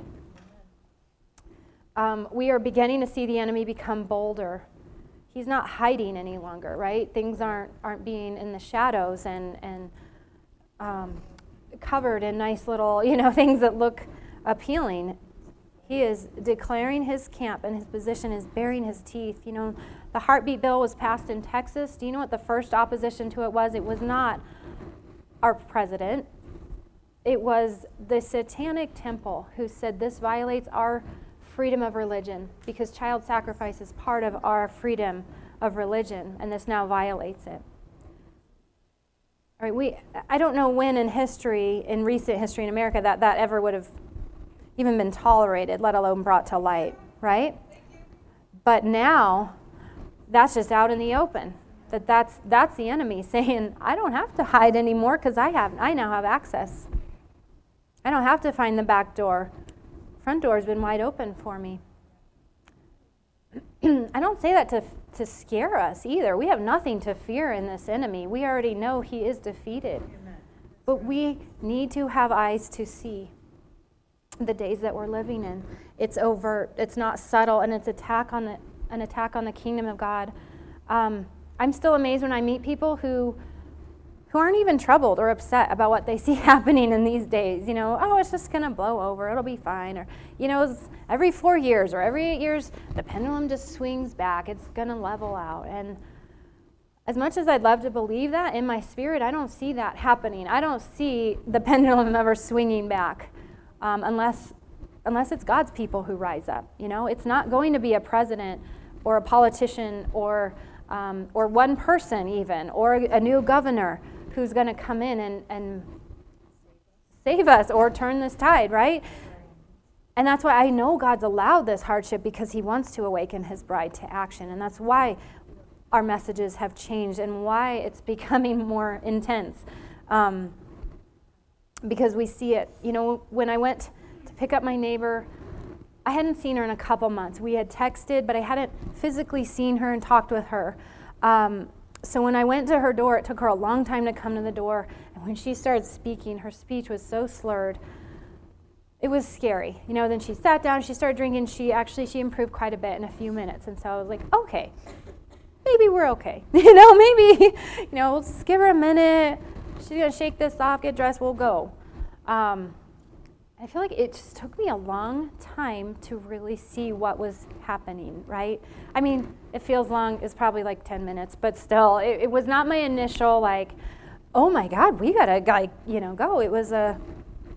[SPEAKER 4] Um, we are beginning to see the enemy become bolder. He's not hiding any longer, right? Things aren't aren't being in the shadows and and um, covered in nice little, you know, things that look appealing. He is declaring his camp, and his position is baring his teeth. You know, the heartbeat bill was passed in Texas. Do you know what the first opposition to it was? It was not our president. It was the Satanic Temple who said this violates our freedom of religion because child sacrifice is part of our freedom of religion, and this now violates it. All right, we, I don't know when in history, in recent history in America, that that ever would have even been tolerated, let alone brought to light, right? But now, that's just out in the open. That that's that's the enemy saying, I don't have to hide anymore because I have I now have access. I don't have to find the back door. Front door's been wide open for me. I don't say that to to scare us either. We have nothing to fear in this enemy. We already know he is defeated. Amen. But we need to have eyes to see the days that we're living in. It's overt. It's not subtle, and it's attack on the an attack on the kingdom of God. Um, I'm still amazed when I meet people who who aren't even troubled or upset about what they see happening in these days. You know, oh, it's just going to blow over. It'll be fine. Or, you know, it's every four years or every eight years, the pendulum just swings back. It's going to level out. And as much as I'd love to believe that, in my spirit, I don't see that happening. I don't see the pendulum ever swinging back um, unless unless it's God's people who rise up. You know, it's not going to be a president or a politician or um, or one person even or a new governor who's going to come in and, and save us or turn this tide, right? And that's why I know God's allowed this hardship, because he wants to awaken his bride to action. And that's why our messages have changed and why it's becoming more intense. Um, because we see it. You know, when I went to pick up my neighbor, I hadn't seen her in a couple months. We had texted, but I hadn't physically seen her and talked with her. Um, So when I went to her door, it took her a long time to come to the door. And when she started speaking, her speech was so slurred. It was scary. You know, then she sat down, she started drinking. She actually, she improved quite a bit in a few minutes. And so I was like, okay, maybe we're okay. You know, maybe, you know, we'll just give her a minute. She's going to shake this off, get dressed, we'll go. Um, I feel like it just took me a long time to really see what was happening, right? I mean, it feels long, it's probably like ten minutes, but still, it, it was not my initial like, oh my God, we gotta like, you know, go. It was a,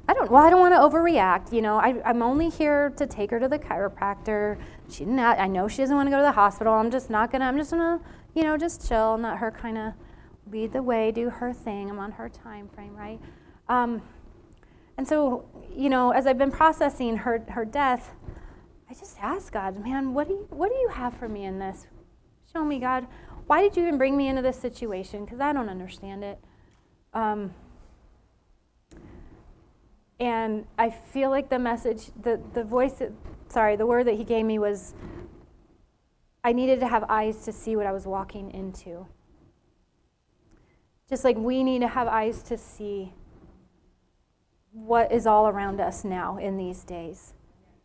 [SPEAKER 2] I don't, well, I don't want to overreact. You know, I, I'm only here to take her to the chiropractor. She didn't, ha- I know she doesn't want to go to the hospital. I'm just not going to, I'm just going to, you know, just chill and let her kind of lead the way, do her thing. I'm on her time frame, right? Um, and so, you know, as I've been processing her, her death, I just asked God, man, what do you, what do you have for me in this? Show me, God. Why did you even bring me into this situation? Because I don't understand it. Um, and I feel like the message, the, the voice, that, sorry, the word that he gave me was, I needed to have eyes to see what I was walking into. Just like we need to have eyes to see what is all around us now in these days.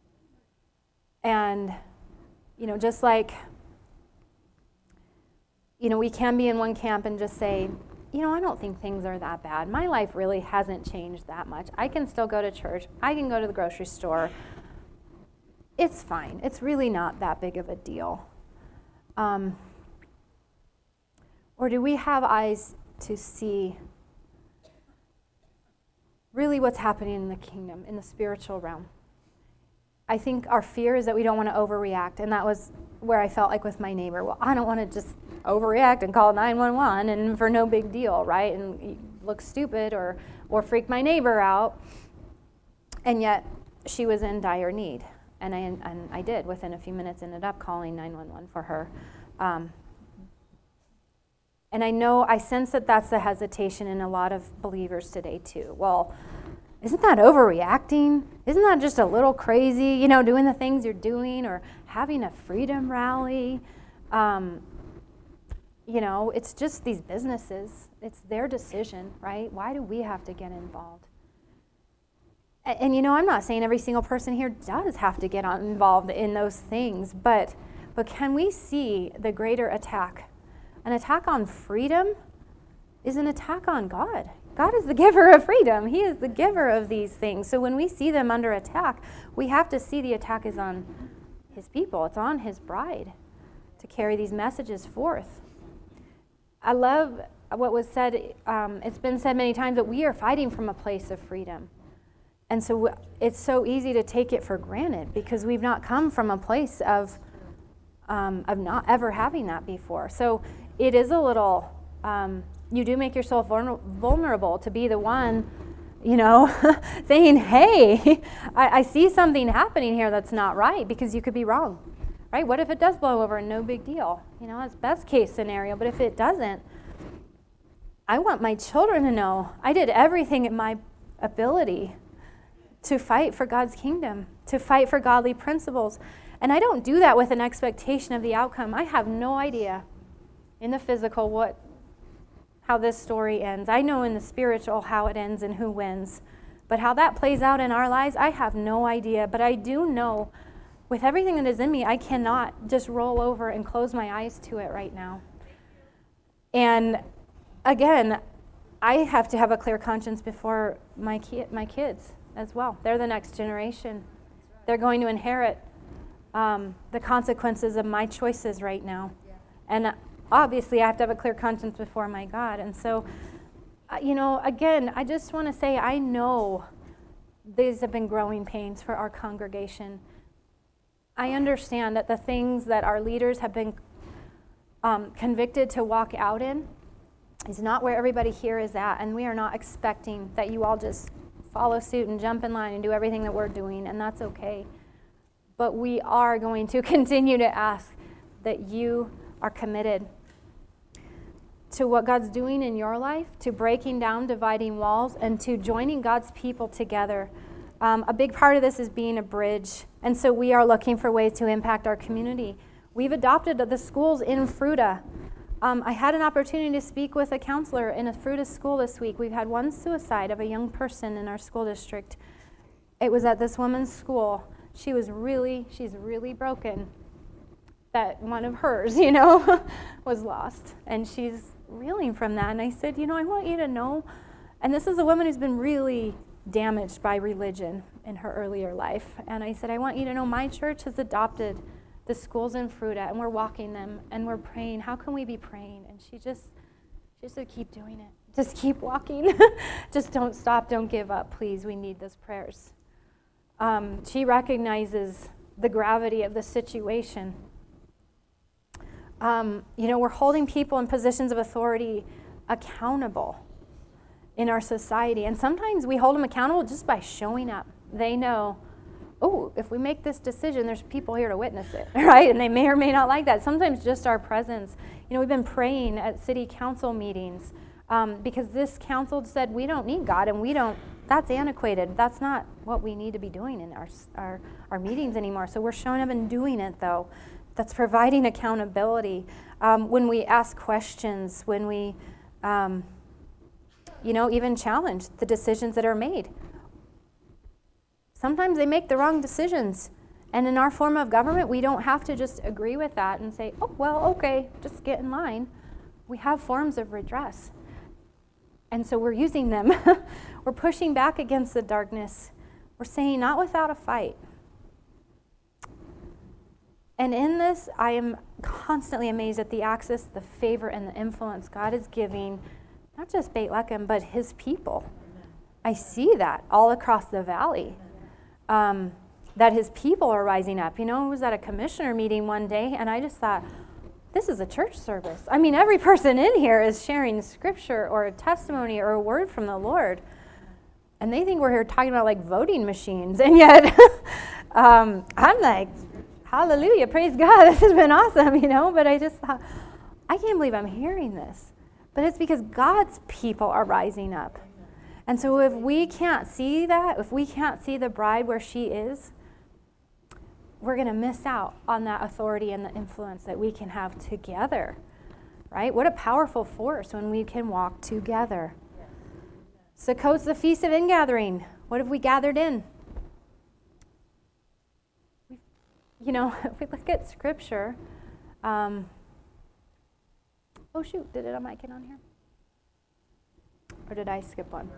[SPEAKER 2] And, you know, just like, you know, we can be in one camp and just say, you know, I don't think things are that bad. My life really hasn't changed that much. I can still go to church. I can go to the grocery store. It's fine. It's really not that big of a deal. Um, or do we have eyes to see really what's happening in the kingdom, in the spiritual realm? I think our fear is that we don't want to overreact, and that was where I felt like with my neighbor. Well, I don't want to just overreact and call nine one one and for no big deal, right? And look stupid or or freak my neighbor out. And yet she was in dire need, and I and I did. Within a few minutes, ended up calling nine one one for her. Um, and I know I sense that that's the hesitation in a lot of believers today too. Well, isn't that overreacting? Isn't that just a little crazy, you know, doing the things you're doing or having a freedom rally? Um, you know, it's just these businesses. It's their decision, right? Why do we have to get involved? And, and you know, I'm not saying every single person here does have to get on, involved in those things, but but can we see the greater attack? An attack on freedom is an attack on God. God is the giver of freedom. He is the giver of these things. So when we see them under attack, we have to see the attack is on his people. It's on his bride to carry these messages forth. I love what was said. Um, it's been said many times that we are fighting from a place of freedom. And so it's so easy to take it for granted because we've not come from a place of, um, of not ever having that before. So it is a little... Um, you do make yourself vulnerable to be the one, you know, saying, hey, I, I see something happening here that's not right, because you could be wrong, right? What if it does blow over and no big deal? You know, that's best case scenario, but if it doesn't, I want my children to know I did everything in my ability to fight for God's kingdom, to fight for godly principles. And I don't do that with an expectation of the outcome. I have no idea in the physical what how this story ends. I know in the spiritual how it ends and who wins. But how that plays out in our lives, I have no idea. But I do know with everything that is in me, I cannot just roll over and close my eyes to it right now. And again, I have to have a clear conscience before my ki- my kids as well. They're the next generation. They're going to inherit um, the consequences of my choices right now. And obviously, I have to have a clear conscience before my God. And so, uh, you know, again, I just want to say I know these have been growing pains for our congregation. I understand that the things that our leaders have been um, convicted to walk out in is not where everybody here is at. And we are not expecting that you all just follow suit and jump in line and do everything that we're doing, and that's okay. But we are going to continue to ask that you are committed to what God's doing in your life, to breaking down dividing walls, and to joining God's people together. Um, a big part of this is being a bridge, and so we are looking for ways to impact our community. We've adopted the schools in Fruita. Um, I had an opportunity to speak with a counselor in a Fruita school this week. We've had one suicide of a young person in our school district. It was at this woman's school. She was really, she's really broken that one of hers, you know, was lost, and she's reeling from that. And I said, you know, I want you to know, and this is a woman who's been really damaged by religion in her earlier life, and I said, I want you to know my church has adopted the schools in Fruita, and we're walking them, and we're praying. How can we be praying? And she just, she said, keep doing it. Just keep walking. Just don't stop. Don't give up, please. We need those prayers. Um, she recognizes the gravity of the situation. Um, you know, we're holding people in positions of authority accountable in our society. And sometimes we hold them accountable just by showing up. They know, oh, if we make this decision, there's people here to witness it, right? And they may or may not like that. Sometimes just our presence. You know, we've been praying at city council meetings um, because this council said we don't need God, and we don't, that's antiquated. That's not what we need to be doing in our, our, our meetings anymore. So we're showing up and doing it, though. That's providing accountability. Um, when we ask questions, when we, um, you know, even challenge the decisions that are made. Sometimes they make the wrong decisions. And in our form of government, we don't have to just agree with that and say, oh, well, okay, just get in line. We have forms of redress. And so we're using them. We're pushing back against the darkness. We're saying, not without a fight. And in this, I am constantly amazed at the access, the favor, and the influence God is giving, not just Beit Lechem, but his people. I see that all across the valley, um, that his people are rising up. You know, I was at a commissioner meeting one day, and I just thought, this is a church service. I mean, every person in here is sharing scripture or a testimony or a word from the Lord. And they think we're here talking about like voting machines. And yet, um, I'm like, hallelujah, praise God, this has been awesome, you know. But I just thought, I can't believe I'm hearing this. But it's because God's people are rising up. And so if we can't see that, if we can't see the bride where she is, we're going to miss out on that authority and the influence that we can have together, right? What a powerful force when we can walk together. Sukkot's the Feast of Ingathering. What have we gathered in? You know, if we look at Scripture, um, oh shoot, did it on my kid on here? Or did I skip one?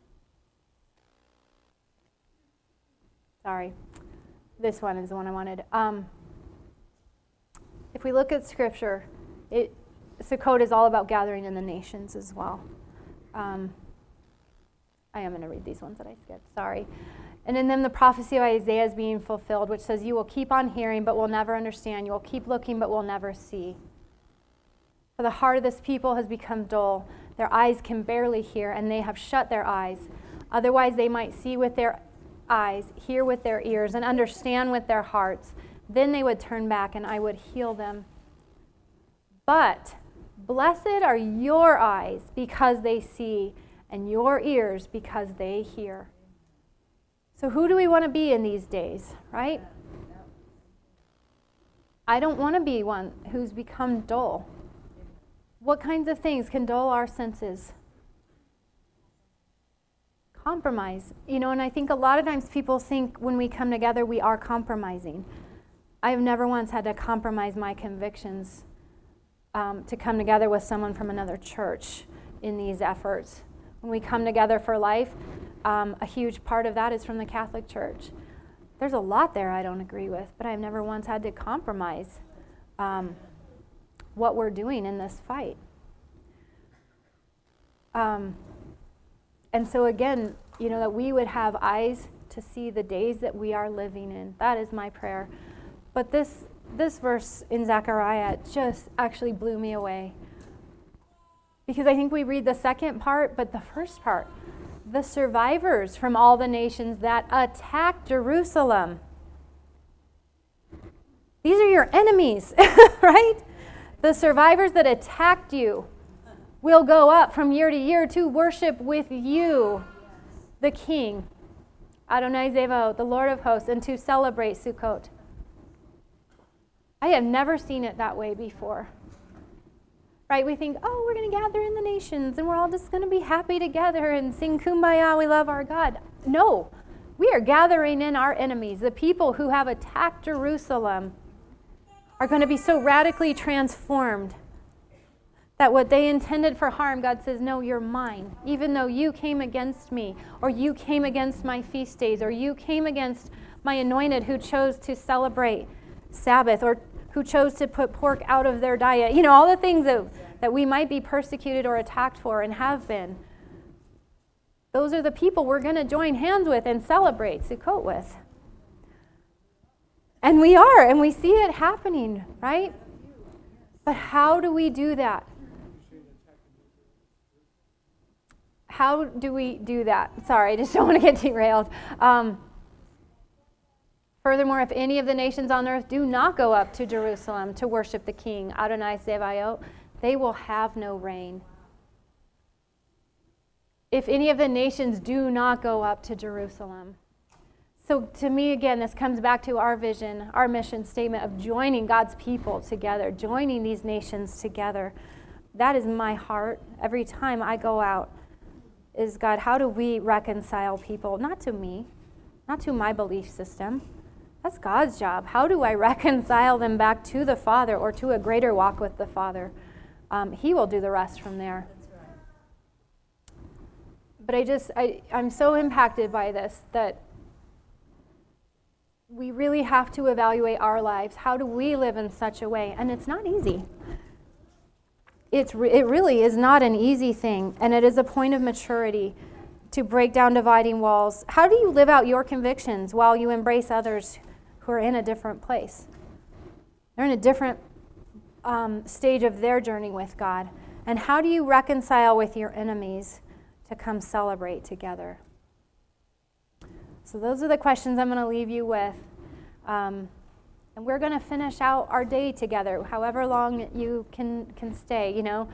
[SPEAKER 2] Sorry. This one is the one I wanted. Um, if we look at Scripture, it, Sukkot is all about gathering in the nations as well. Um, I am going to read these ones that I skipped. Sorry. And in them the prophecy of Isaiah is being fulfilled, which says, you will keep on hearing, but will never understand. You will keep looking, but will never see. For the heart of this people has become dull. Their eyes can barely hear, and they have shut their eyes. Otherwise they might see with their eyes, hear with their ears, and understand with their hearts. Then they would turn back, and I would heal them. But blessed are your eyes because they see, and your ears because they hear. So who do we want to be in these days, right? I don't want to be one who's become dull. What kinds of things can dull our senses? Compromise. You know, and I think a lot of times people think when we come together we are compromising. I've never once had to compromise my convictions um, to come together with someone from another church in these efforts. When we come together for life, um, a huge part of that is from the Catholic Church. There's a lot there I don't agree with, but I've never once had to compromise um, what we're doing in this fight. Um, and so again, you know, that we would have eyes to see the days that we are living in. That is my prayer. But this this verse in Zechariah just actually blew me away. Because I think we read the second part, but the first part, the survivors from all the nations that attacked Jerusalem. These are your enemies, right? The survivors that attacked you will go up from year to year to worship with you, the King, Adonai Zevaot, the Lord of hosts, and to celebrate Sukkot. I have never seen it that way before. Right? We think, oh, we're going to gather in the nations, and we're all just going to be happy together and sing Kumbaya, we love our God. No, we are gathering in our enemies. The people who have attacked Jerusalem are going to be so radically transformed that what they intended for harm, God says, no, you're mine. Even though you came against me, or you came against my feast days, or you came against my anointed who chose to celebrate Sabbath, or who chose to put pork out of their diet. You know, all the things that, that that we might be persecuted or attacked for and have been. Those are the people we're going to join hands with and celebrate Sukkot with. And we are, and we see it happening, right? But how do we do that? How do we do that? Sorry, I just don't want to get derailed. Um, Furthermore, if any of the nations on earth do not go up to Jerusalem to worship the King, Adonai Sevaot, they will have no rain. If any of the nations do not go up to Jerusalem. So to me, again, this comes back to our vision, our mission statement of joining God's people together, joining these nations together. That is my heart every time I go out, is God, how do we reconcile people? Not to me, not to my belief system. That's God's job. How do I reconcile them back to the Father or to a greater walk with the Father? Um, he will do the rest from there. That's right. But I just, I, I'm so impacted by this that we really have to evaluate our lives. How do we live in such a way? And it's not easy. It's re- it really is not an easy thing. And it is a point of maturity to break down dividing walls. How do you live out your convictions while you embrace others who are in a different place? They're in a different um, stage of their journey with God. And how do you reconcile with your enemies to come celebrate together? So those are the questions I'm going to leave you with. Um, and we're going to finish out our day together, however long you can, can stay, you know.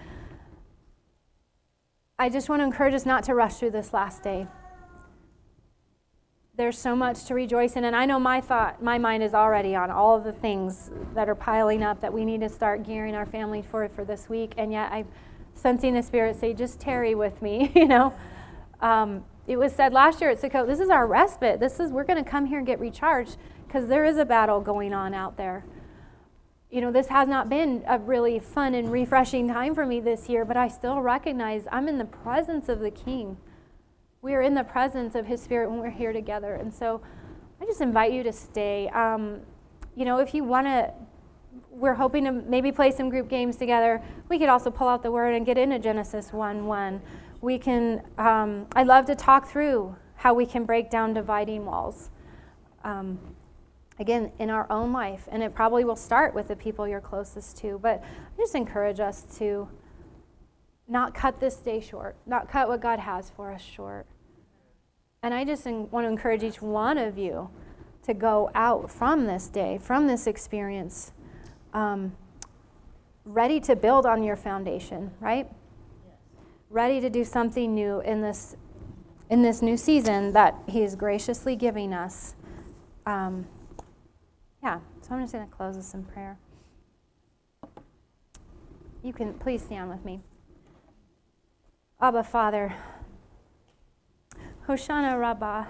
[SPEAKER 2] I just want to encourage us not to rush through this last day. There's so much to rejoice in, and I know my thought, my mind is already on all of the things that are piling up that we need to start gearing our family for for this week, and yet I'm sensing the Spirit say, just tarry with me, you know. Um, it was said last year at Sukkot, this is our respite. This is, we're going to come here and get recharged because there is a battle going on out there. You know, this has not been a really fun and refreshing time for me this year, but I still recognize I'm in the presence of the King. We are in the presence of His Spirit when we're here together. And so I just invite you to stay. Um, you know, if you want to, we're hoping to maybe play some group games together. We could also pull out the Word and get into Genesis one one. We can, um, I'd love to talk through how we can break down dividing walls. Um, again, in our own life. And it probably will start with the people you're closest to. But I just encourage us to not cut this day short, not cut what God has for us short. And I just want to encourage each one of you to go out from this day, from this experience, um, ready to build on your foundation, right? Yes. Ready to do something new in this in this new season that He is graciously giving us. Um, yeah, so I'm just going to close this in prayer. You can please stand with me. Abba, Father, Hoshana Rabbah,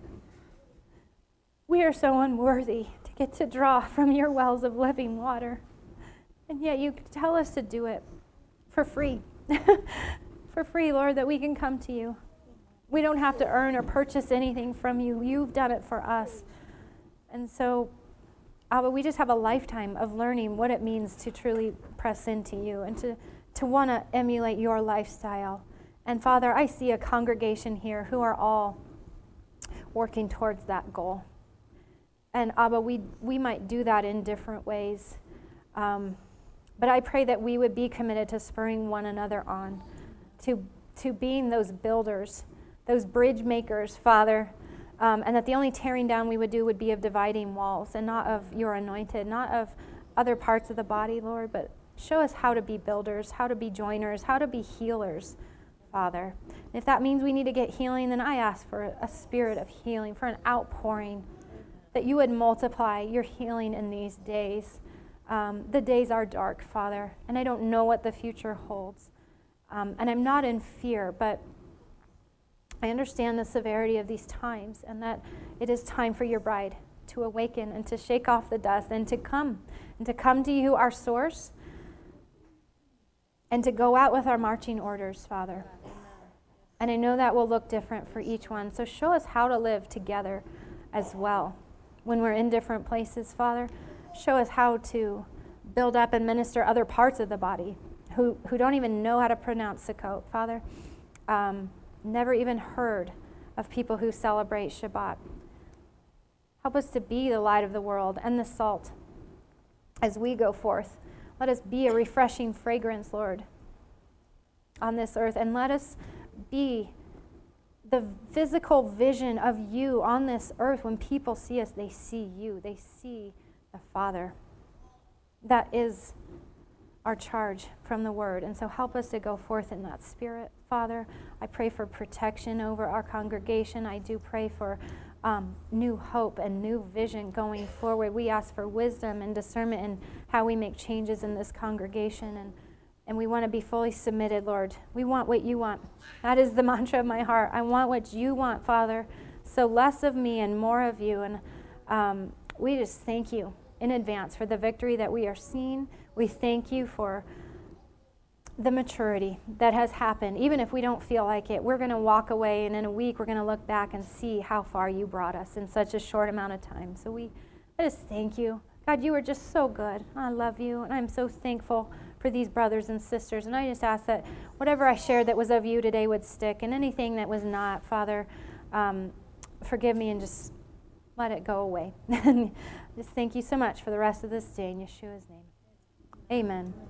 [SPEAKER 2] we are so unworthy to get to draw from your wells of living water, and yet you tell us to do it for free. For free, Lord, that we can come to you. We don't have to earn or purchase anything from you. You've done it for us. And so, Abba, we just have a lifetime of learning what it means to truly press into you and to, to want to emulate your lifestyle. And Father, I see a congregation here who are all working towards that goal. And Abba, we, we might do that in different ways. Um, but I pray that we would be committed to spurring one another on, to, to being those builders, those bridge makers, Father, um, and that the only tearing down we would do would be of dividing walls and not of your anointed, not of other parts of the body, Lord, but show us how to be builders, how to be joiners, how to be healers, Father. And if that means we need to get healing, then I ask for a spirit of healing, for an outpouring, that you would multiply your healing in these days. Um, the days are dark, Father, and I don't know what the future holds. Um, and I'm not in fear, but I understand the severity of these times and that it is time for your bride to awaken and to shake off the dust and to come, and to come to you, our source, and to go out with our marching orders, Father. And I know that will look different for each one. So show us how to live together as well. When we're in different places, Father, show us how to build up and minister other parts of the body
[SPEAKER 4] who, who don't even know how to pronounce Sukkot, Father. Um, never even heard of people who celebrate Shabbat. Help us to be the light of the world and the salt as we go forth. Let us be a refreshing fragrance, Lord, on this earth. And let us be the physical vision of you on this earth. When people see us, they see you. They see the Father. That is our charge from the Word. And so help us to go forth in that spirit, Father. I pray for protection over our congregation. I do pray for um, new hope and new vision going forward. We ask for wisdom and discernment in how we make changes in this congregation. And, and we want to be fully submitted, Lord. We want what you want. That is the mantra of my heart. I want what you want, Father. So less of me and more of you. And um, we just thank you in advance for the victory that we are seeing. We thank you for the maturity that has happened. Even if we don't feel like it, we're going to walk away, and in a week we're going to look back and see how far you brought us in such a short amount of time. So we I just thank you. God, you are just so good. I love you, and I'm so thankful for these brothers and sisters. And I just ask that whatever I shared that was of you today would stick, and anything that was not, Father, um, forgive me and just let it go away. Just thank you so much for the rest of this day in Yeshua's name. Amen.